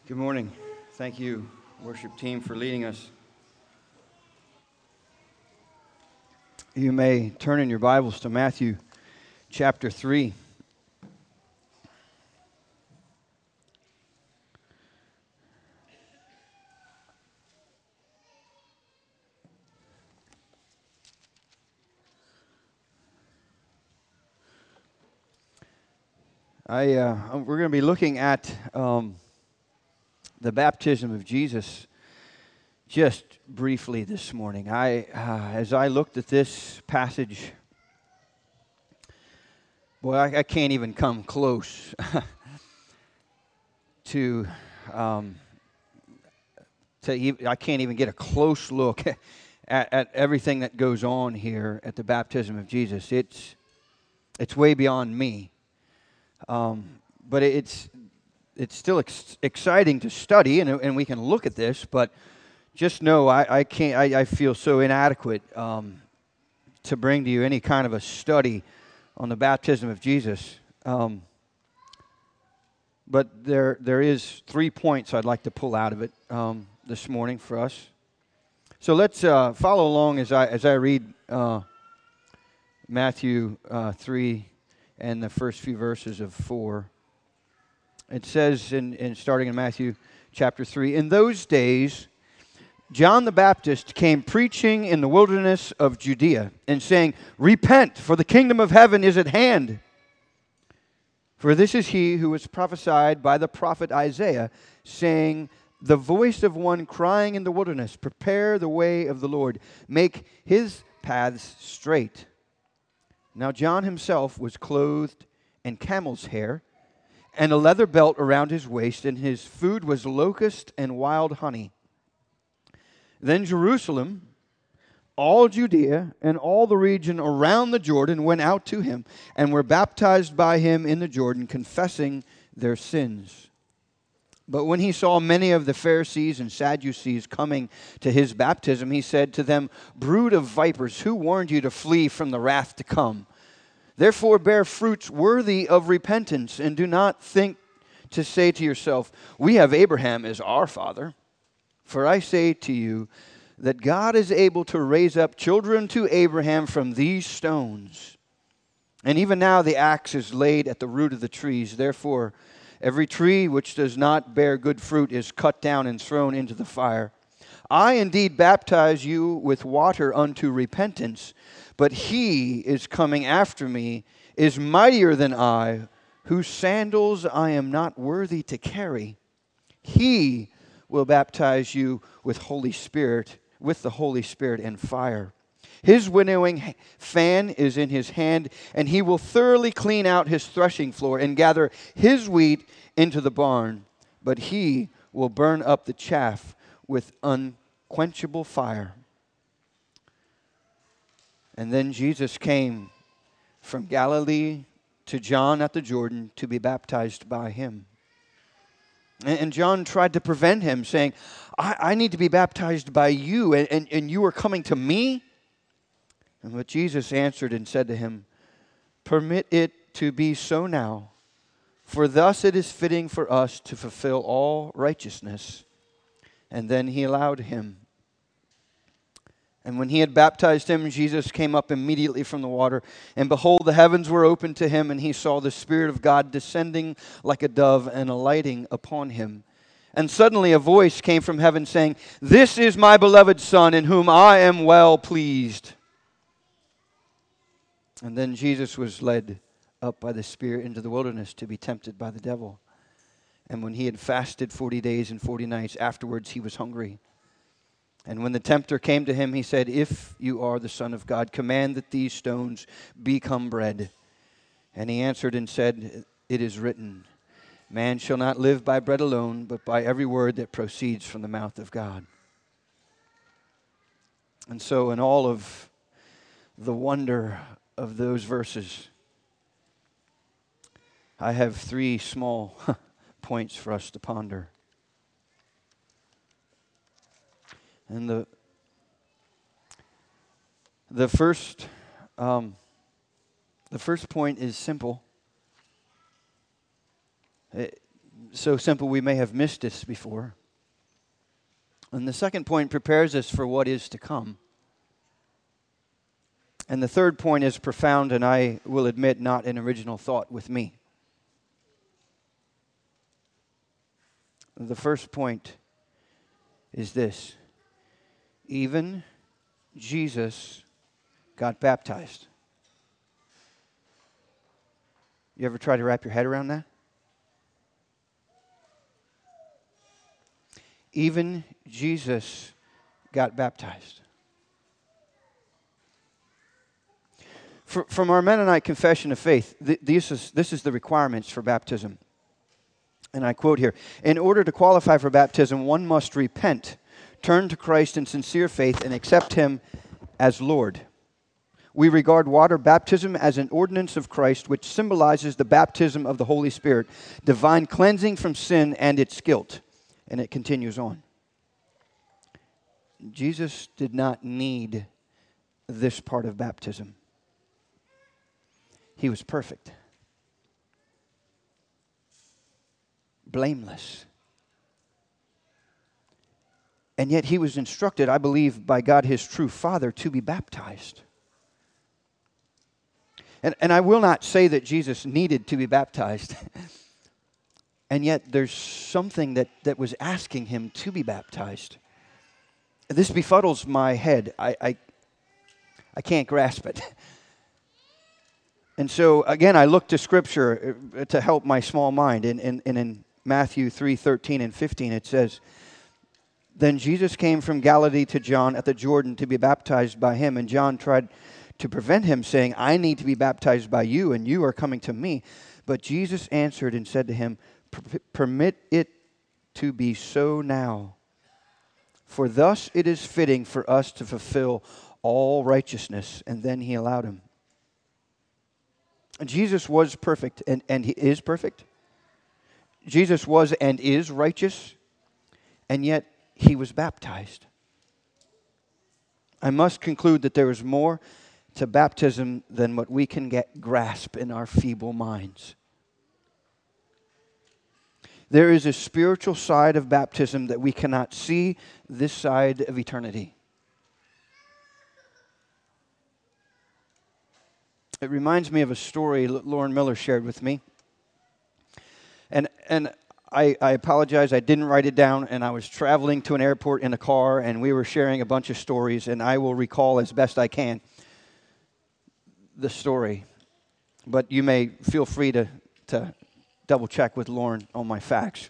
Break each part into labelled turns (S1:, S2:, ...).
S1: Good morning. Thank you, worship team, for leading us. You may turn in your Bibles to Matthew chapter 3. We're going to be looking at the baptism of Jesus just briefly this morning. As I looked at this passage, boy, I can't even come close to. I can't even get a close look at everything that goes on here at the baptism of Jesus. It's way beyond me. But it's still exciting to study, and we can look at this. But just know I can't. I feel so inadequate to bring to you any kind of a study on the baptism of Jesus. But there is 3 points I'd like to pull out of it this morning for us. So let's follow along as I read Matthew 3 and the first few verses of 4. It says, starting in Matthew chapter 3, "In those days John the Baptist came preaching in the wilderness of Judea and saying, 'Repent, for the kingdom of heaven is at hand.' For this is he who was prophesied by the prophet Isaiah, saying, 'The voice of one crying in the wilderness, prepare the way of the Lord, make his paths straight.' Now John himself was clothed in camel's hair, and a leather belt around his waist, and his food was locust and wild honey. Then Jerusalem, all Judea, and all the region around the Jordan went out to him, and were baptized by him in the Jordan, confessing their sins. But when he saw many of the Pharisees and Sadducees coming to his baptism, he said to them, 'Brood of vipers, who warned you to flee from the wrath to come? Therefore bear fruits worthy of repentance, and do not think to say to yourself, we have Abraham as our father. For I say to you that God is able to raise up children to Abraham from these stones. And even now the axe is laid at the root of the trees. Therefore every tree which does not bear good fruit is cut down and thrown into the fire. I indeed baptize you with water unto repentance, but he is coming after me, is mightier than I, whose sandals I am not worthy to carry. He will baptize you with the Holy Spirit and fire. His winnowing fan is in his hand, and he will thoroughly clean out his threshing floor and gather his wheat into the barn, but he will burn up the chaff with unquenchable fire.' And then Jesus came from Galilee to John at the Jordan to be baptized by him. And John tried to prevent him, saying, I need to be baptized by you, and you are coming to me?" But Jesus answered and said to him, "Permit it to be so now, for thus it is fitting for us to fulfill all righteousness." And then he allowed him. And when he had baptized him, Jesus came up immediately from the water. And behold, the heavens were opened to him, and he saw the Spirit of God descending like a dove and alighting upon him. And suddenly a voice came from heaven saying, "This is my beloved Son, in whom I am well pleased." And then Jesus was led up by the Spirit into the wilderness to be tempted by the devil. And when he had fasted 40 days and 40 nights, afterwards he was hungry. And when the tempter came to him, he said, "If you are the Son of God, command that these stones become bread." And he answered and said, "It is written, man shall not live by bread alone, but by every word that proceeds from the mouth of God." And so in all of the wonder of those verses, I have 3 small points for us to ponder. And the first point is simple. so simple we may have missed this before. And the second point prepares us for what is to come. And the third point is profound, and I will admit, not an original thought with me. The first point is this: even Jesus got baptized. You ever try to wrap your head around that? Even Jesus got baptized. From our Mennonite Confession of Faith, this is the requirements for baptism. And I quote here: in order to qualify for baptism, one must repent, turn to Christ in sincere faith, and accept Him as Lord. We regard water baptism as an ordinance of Christ, which symbolizes the baptism of the Holy Spirit, divine cleansing from sin and its guilt. And it continues on. Jesus did not need this part of baptism. He was perfect, blameless. And yet he was instructed, I believe, by God, his true Father, to be baptized. And I will not say that Jesus needed to be baptized. And yet there's something that was asking him to be baptized. This befuddles my head. I can't grasp it. And so, again, I look to Scripture to help my small mind. And in Matthew 3:13 and 15, it says, then Jesus came from Galilee to John at the Jordan to be baptized by him. And John tried to prevent him, saying, I need to be baptized by you, and you are coming to me. But Jesus answered and said to him, permit it to be so now. For thus it is fitting for us to fulfill all righteousness. And then he allowed him. Jesus was perfect, and he is perfect. Jesus was and is righteous, and yet he was baptized. I must conclude that there is more to baptism than what we can grasp in our feeble minds. There is a spiritual side of baptism that we cannot see this side of eternity. It reminds me of a story Lauren Miller shared with me. And I apologize, I didn't write it down, and I was traveling to an airport in a car, and we were sharing a bunch of stories, and I will recall as best I can the story. But you may feel free to double check with Lauren on my facts.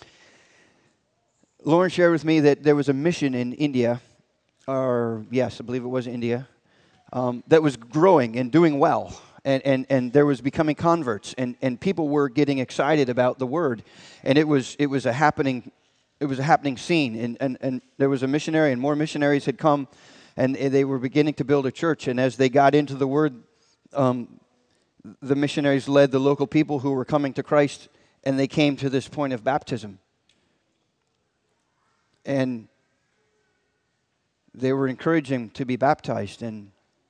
S1: Lauren shared with me that there was a mission in India, or yes, I believe it was India, that was growing and doing well, and there was becoming converts, and people were getting excited about the word, and it was a happening scene, and there was a missionary, and more missionaries had come, and they were beginning to build a church, and as they got into the word, the missionaries led the local people who were coming to Christ, and they came to this point of baptism, and they were encouraging to be baptized, and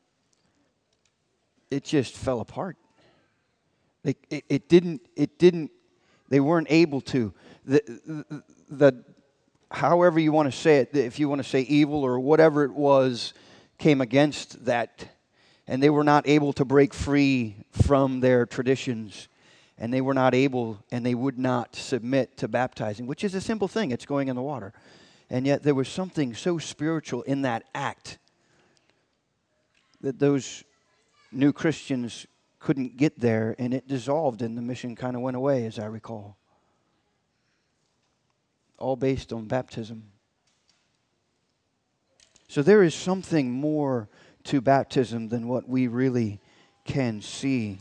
S1: it just fell apart. It didn't. They weren't able to. The however you want to say it, if you want to say evil or whatever it was, came against that, and they were not able to break free from their traditions, and they were not able, and they would not submit to baptizing, which is a simple thing. It's going in the water, and yet there was something so spiritual in that act that those new Christians couldn't get there, and it dissolved, and the mission kind of went away, as I recall. All based on baptism. So there is something more to baptism than what we really can see.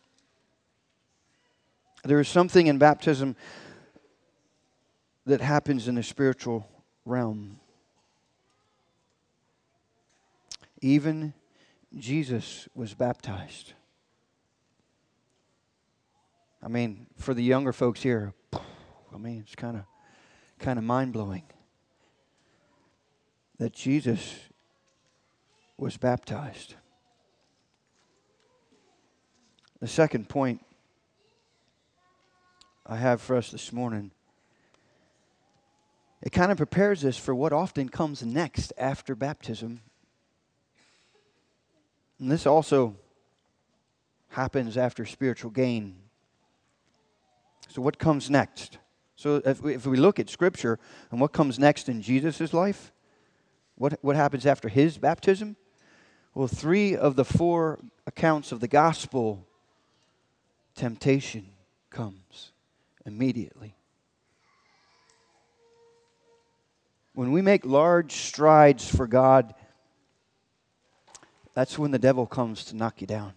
S1: There is something in baptism that happens in the spiritual realm. Even Jesus was baptized. I mean, for the younger folks here, it's kind of mind-blowing that Jesus was baptized. The second point I have for us this morning, it kind of prepares us for what often comes next after baptism. And this also happens after spiritual gain. So what comes next? So if we look at Scripture and what comes next in Jesus' life, what happens after his baptism? Well, 3 of the 4 accounts of the gospel, temptation comes immediately. When we make large strides for God, that's when the devil comes to knock you down.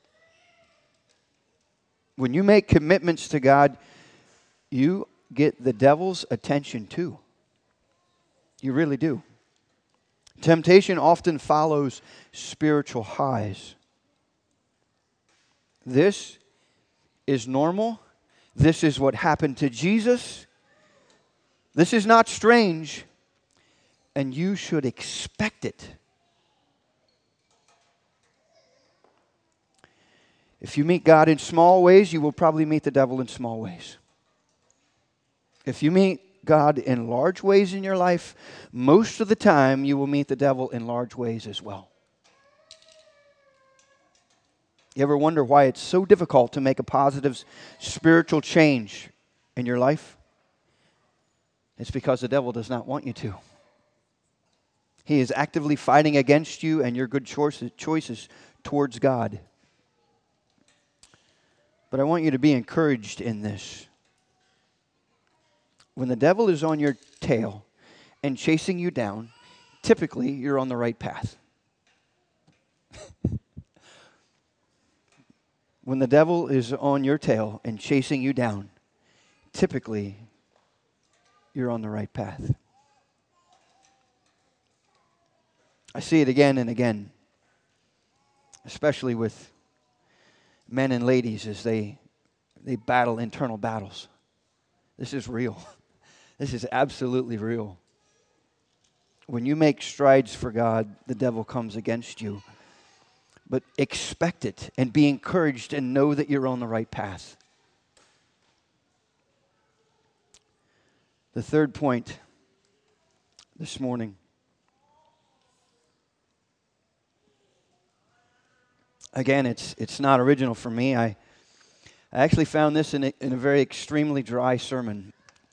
S1: When you make commitments to God, you get the devil's attention too. You really do. Temptation often follows spiritual highs. This is normal. This is what happened to Jesus. This is not strange, and you should expect it. If you meet God in small ways, you will probably meet the devil in small ways. If you meet God in large ways in your life, most of the time you will meet the devil in large ways as well. You ever wonder why it's so difficult to make a positive spiritual change in your life? It's because the devil does not want you to. He is actively fighting against you and your good choices towards God. But I want you to be encouraged in this. When the devil is on your tail and chasing you down, typically you're on the right path. When the devil is on your tail and chasing you down, typically you're on the right path. I see it again and again, especially with men and ladies as they battle internal battles. This is real. This is absolutely real. When you make strides for God, the devil comes against you. But expect it and be encouraged and know that you're on the right path. The third point this morning. Again, it's not original for me. I actually found this in a very extremely dry sermon.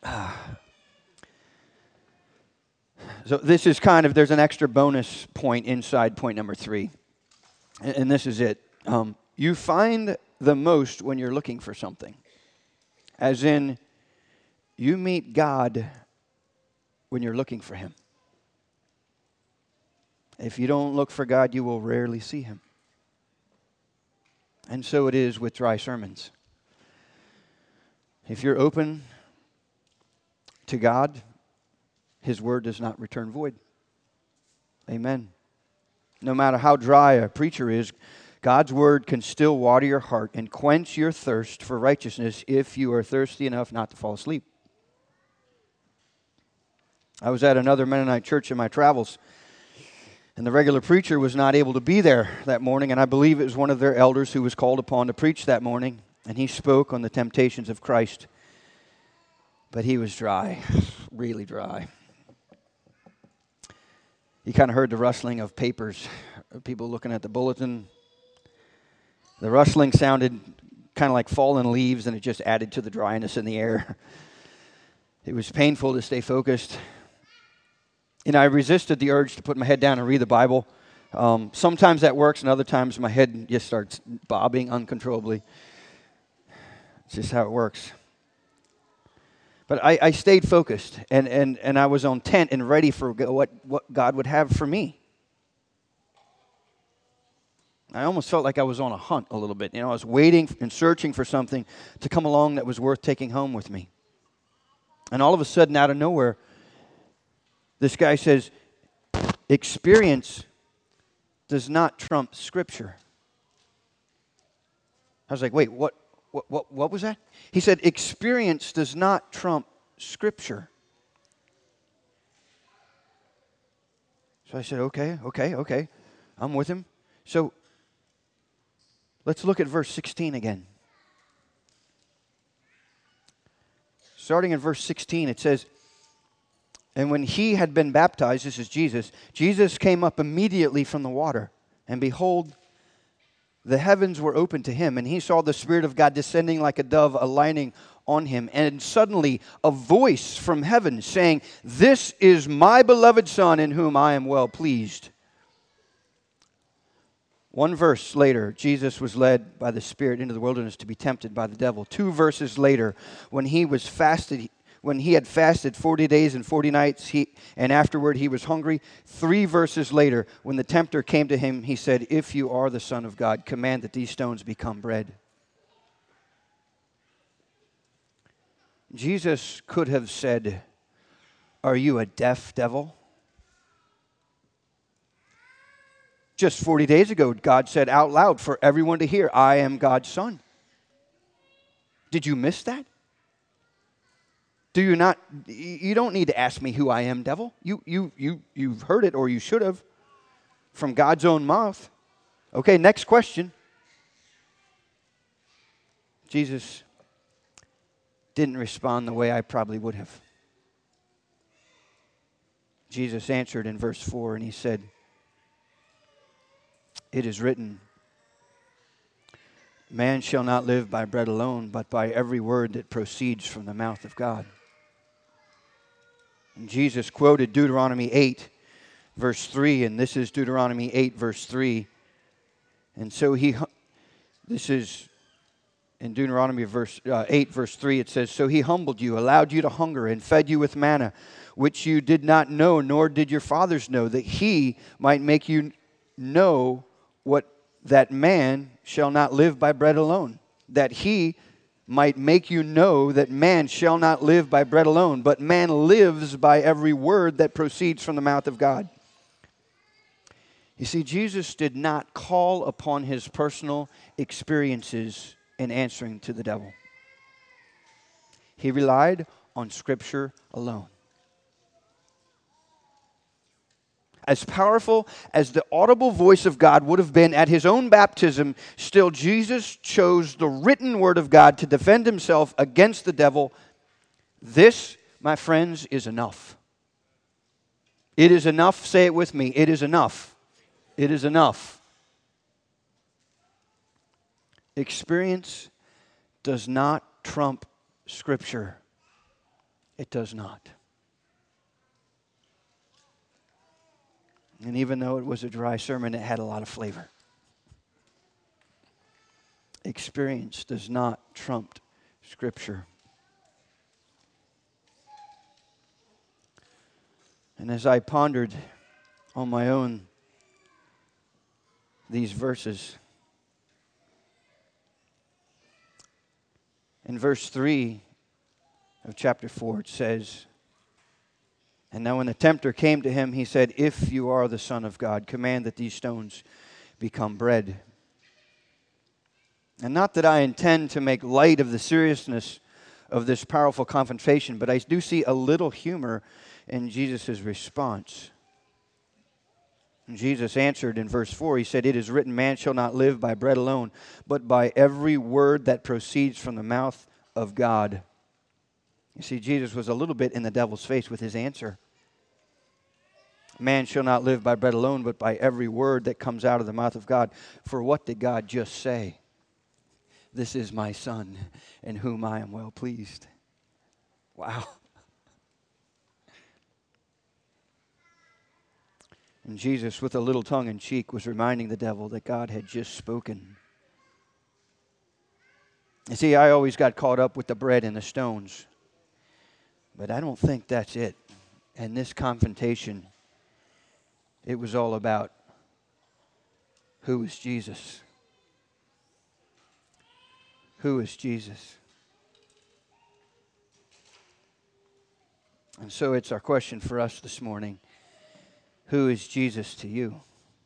S1: So this is there's an extra bonus point inside point number 3. And this is it. You find the most when you're looking for something. As in, you meet God when you're looking for Him. If you don't look for God, you will rarely see Him. And so it is with dry sermons. If you're open to God, His word does not return void. Amen. No matter how dry a preacher is, God's word can still water your heart and quench your thirst for righteousness if you are thirsty enough not to fall asleep. I was at another Mennonite church in my travels, and the regular preacher was not able to be there that morning, and I believe it was one of their elders who was called upon to preach that morning, and he spoke on the temptations of Christ. But he was dry, really dry. You kind of heard the rustling of papers, people looking at the bulletin. The rustling sounded kind of like fallen leaves, and it just added to the dryness in the air. It was painful to stay focused. I resisted the urge to put my head down and read the Bible. Sometimes that works, and other times my head just starts bobbing uncontrollably. It's just how it works. But I stayed focused, and I was on tent and ready for what God would have for me. I almost felt like I was on a hunt a little bit. I was waiting and searching for something to come along that was worth taking home with me. And all of a sudden, out of nowhere, this guy says, experience does not trump Scripture. I was like, wait, what was that? He said, experience does not trump Scripture. So I said, okay. I'm with him. So let's look at verse 16 again. Starting in verse 16, it says, "And when he had been baptized," this is Jesus, "Jesus came up immediately from the water. And behold, the heavens were opened to him, and he saw the Spirit of God descending like a dove, alighting on him. And suddenly a voice from heaven saying, 'This is my beloved Son, in whom I am well pleased.'" One verse later, Jesus was led by the Spirit into the wilderness to be tempted by the devil. 2 verses later, when he had fasted 40 days and 40 nights, and afterward he was hungry. 3 verses later, when the tempter came to him, he said, "If you are the Son of God, command that these stones become bread." Jesus could have said, "Are you a deaf devil?" Just 40 days ago, God said out loud for everyone to hear, "I am God's Son." Did you miss that? Do you not? You don't need to ask me who I am, devil. You've heard it, or you should have, from God's own mouth. Okay, next question. Jesus didn't respond the way I probably would have. Jesus answered in verse 4, and he said, "It is written, man shall not live by bread alone, but by every word that proceeds from the mouth of God." And Jesus quoted Deuteronomy 8, verse 3, and this is Deuteronomy 8, verse 3. And so this is in Deuteronomy 8, verse 3, it says, "So he humbled you, allowed you to hunger, and fed you with manna, which you did not know, nor did your fathers know, that he might make you know that man shall not live by bread alone." That he might make you know that man shall not live by bread alone, but man lives by every word that proceeds from the mouth of God. You see, Jesus did not call upon his personal experiences in answering to the devil. He relied on Scripture alone. As powerful as the audible voice of God would have been at his own baptism, still Jesus chose the written word of God to defend himself against the devil. This, my friends, is enough. It is enough. Say it with me. It is enough. It is enough. Experience does not trump Scripture. It does not. And even though it was a dry sermon, it had a lot of flavor. Experience does not trump Scripture. And as I pondered on my own these verses, in verse 3 of chapter 4, it says, "And now when the tempter came to him, he said, 'If you are the Son of God, command that these stones become bread.'" And not that I intend to make light of the seriousness of this powerful confrontation, but I do see a little humor in Jesus' response. And Jesus answered in verse 4, he said, "It is written, man shall not live by bread alone, but by every word that proceeds from the mouth of God." You see, Jesus was a little bit in the devil's face with his answer. Man shall not live by bread alone, but by every word that comes out of the mouth of God. For what did God just say? "This is my Son, in whom I am well pleased." Wow. And Jesus, with a little tongue in cheek, was reminding the devil that God had just spoken. You see, I always got caught up with the bread and the stones. But I don't think that's it. And this confrontation, it was all about who is Jesus? Who is Jesus? And so it's our question for us this morning. Who is Jesus to you?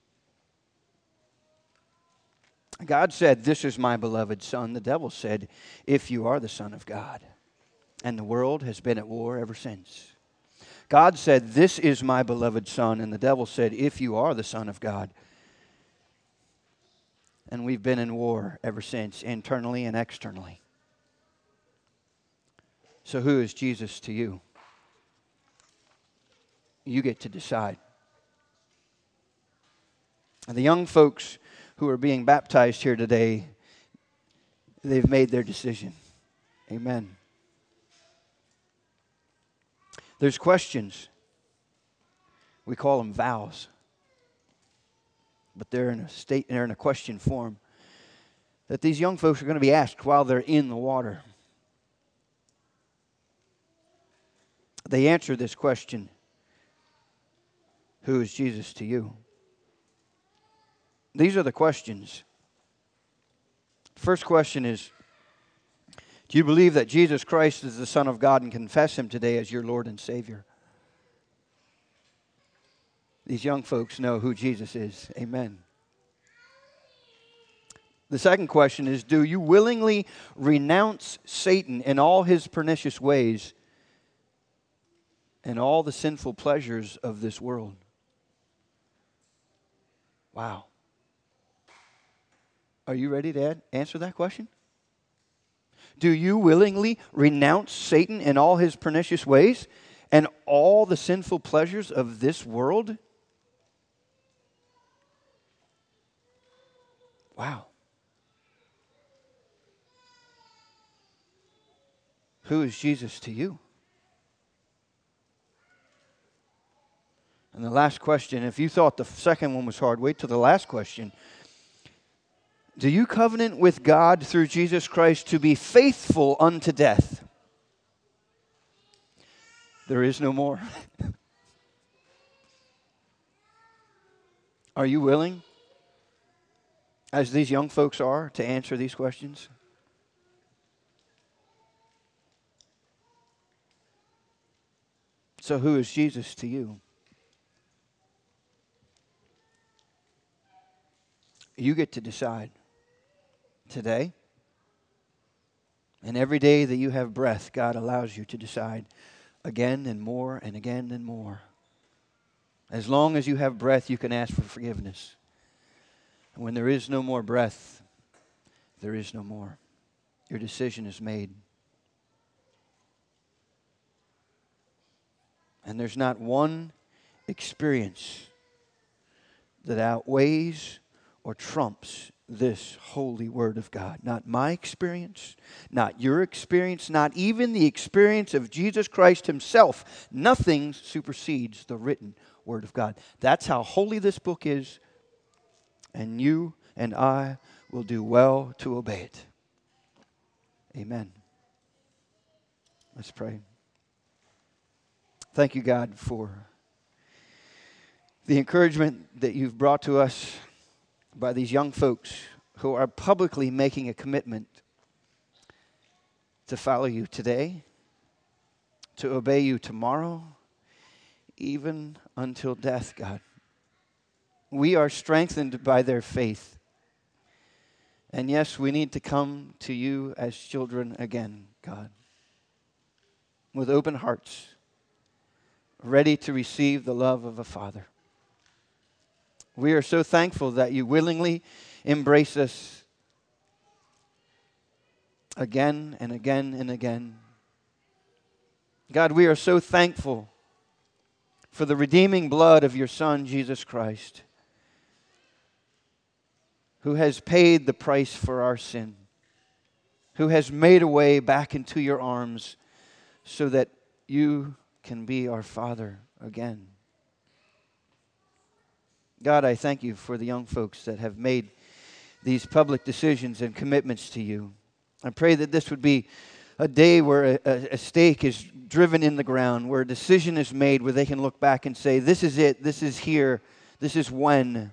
S1: God said, "This is my beloved Son." The devil said, "If you are the Son of God." And the world has been at war ever since. God said, "This is my beloved Son." And the devil said, "If you are the Son of God." And we've been in war ever since, internally and externally. So who is Jesus to you? You get to decide. And the young folks who are being baptized here today, they've made their decision. Amen. There's questions. We call them vows. But they're in a question form that these young folks are going to be asked while they're in the water. They answer this question: who is Jesus to you? These are the questions. First question is, do you believe that Jesus Christ is the Son of God and confess Him today as your Lord and Savior? These young folks know who Jesus is. Amen. The second question is, do you willingly renounce Satan and all his pernicious ways and all the sinful pleasures of this world? Wow. Are you ready to answer that question? Do you willingly renounce Satan and all his pernicious ways and all the sinful pleasures of this world? Wow. Who is Jesus to you? And the last question, if you thought the second one was hard, wait till the last question. Do you covenant with God through Jesus Christ to be faithful unto death? There is no more. Are you willing, as these young folks are, to answer these questions? So who is Jesus to you? You get to decide today. And every day that you have breath, God allows you to decide again and more and again and more. As long as you have breath, you can ask for forgiveness. And when there is no more breath, there is no more. Your decision is made. And there's not one experience that outweighs or trumps this holy word of God. Not my experience, not your experience, not even the experience of Jesus Christ Himself. Nothing supersedes the written word of God. That's how holy this book is, and you and I will do well to obey it. Amen. Let's pray. Thank you, God, for the encouragement that you've brought to us by these young folks who are publicly making a commitment to follow you today, to obey you tomorrow, even until death, God. We are strengthened by their faith. And yes, we need to come to you as children again, God, with open hearts, ready to receive the love of a Father. We are so thankful that you willingly embrace us again and again and again. God, we are so thankful for the redeeming blood of your Son, Jesus Christ, who has paid the price for our sin, who has made a way back into your arms so that you can be our Father again. God, I thank you for the young folks that have made these public decisions and commitments to you. I pray that this would be a day where a stake is driven in the ground, where a decision is made, where they can look back and say, this is it, this is here, this is when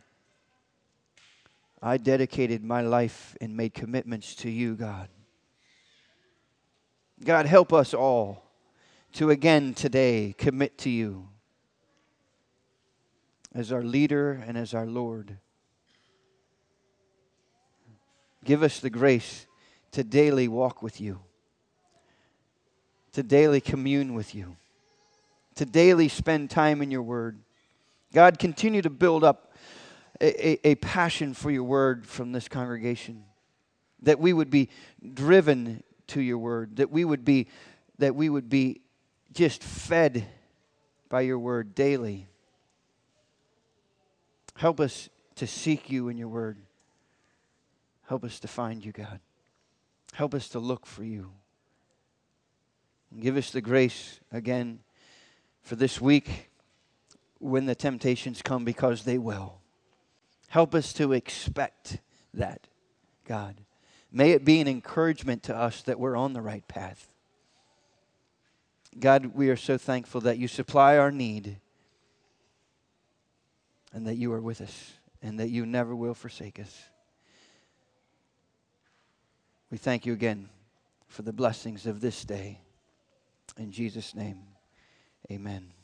S1: I dedicated my life and made commitments to you, God. God, help us all to again today commit to you as our leader and as our Lord. Give us the grace to daily walk with you, to daily commune with you, to daily spend time in your word. God, continue to build up a passion for your word from this congregation, that we would be driven to your word, that we would be that we would be just fed by your word daily. Help us to seek you in your word. Help us to find you, God. Help us to look for you. And give us the grace again for this week when the temptations come, because they will. Help us to expect that, God. May it be an encouragement to us that we're on the right path. God, we are so thankful that you supply our need and that you are with us and that you never will forsake us. We thank you again for the blessings of this day. In Jesus' name, amen.